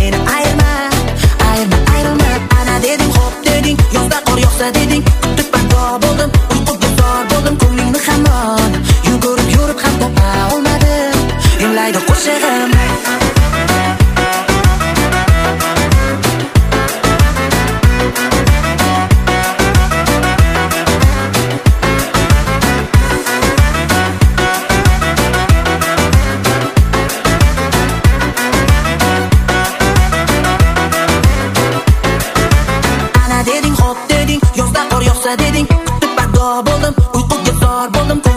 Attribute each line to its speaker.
Speaker 1: meni ayirma, ayirma, ayirma. Ana deding, hop deding, yozda qor yog'sa deding, kutib paydo bo'ldim, uyquga zor bo'ldim, ko'nglingni hamon yugurib yurib ham topa olmadim, imlaydi qo'shig'im. Deding, hop deding, yozda qor yog'sa deding, kutib paydo bo'ldim, uyquga zor bo'ldim.